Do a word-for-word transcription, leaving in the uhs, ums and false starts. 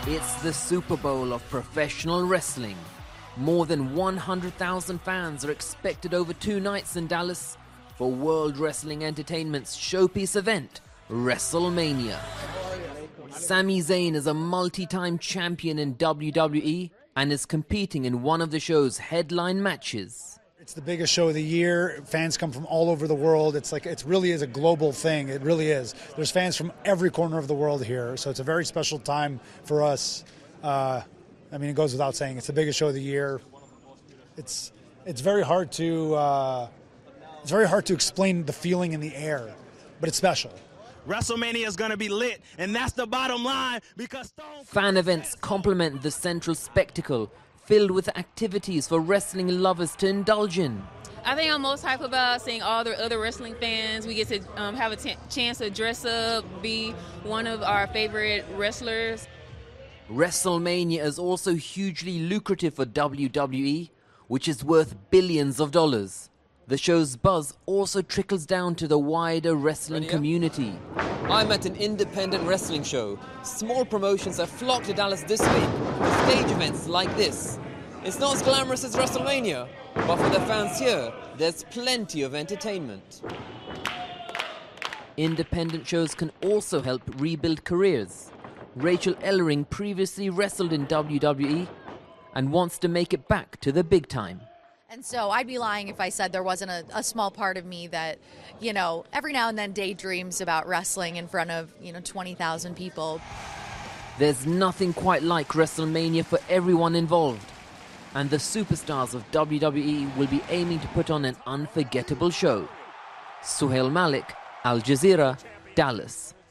It's the Super Bowl of professional wrestling. More than one hundred thousand fans are expected over two nights in Dallas for World Wrestling Entertainment's showpiece event, WrestleMania. Sami Zayn is a multi-time champion in W W E and is competing in one of the show's headline matches. It's the biggest show of the year. Fans come from all over the world. It's like it really is a global thing. It really is. There's fans from every corner of the world here, so it's a very special time for us. Uh, I mean, it goes without saying. It's the biggest show of the year. It's it's very hard to uh, it's very hard to explain the feeling in the air, but it's special. WrestleMania is going to be lit, and that's the bottom line because Stone Fan events complement the central spectacle, filled with activities for wrestling lovers to indulge in. I think I'm most hyped about seeing all the other wrestling fans. We get to um, have a t- chance to dress up, be one of our favorite wrestlers. WrestleMania is also hugely lucrative for W W E, which is worth billions of dollars. The show's buzz also trickles down to the wider wrestling Ready, community. I'm at an independent wrestling show. Small promotions have flocked to Dallas this week for stage events like this. It's not as glamorous as WrestleMania, but for the fans here, there's plenty of entertainment. Independent shows can also help rebuild careers. Rachel Ellering previously wrestled in W W E and wants to make it back to the big time. And so I'd be lying if I said there wasn't a, a small part of me that, you know, every now and then daydreams about wrestling in front of, you know, twenty thousand people. There's nothing quite like WrestleMania for everyone involved. And the superstars of W W E will be aiming to put on an unforgettable show. Suhail Malik, Al Jazeera, Dallas.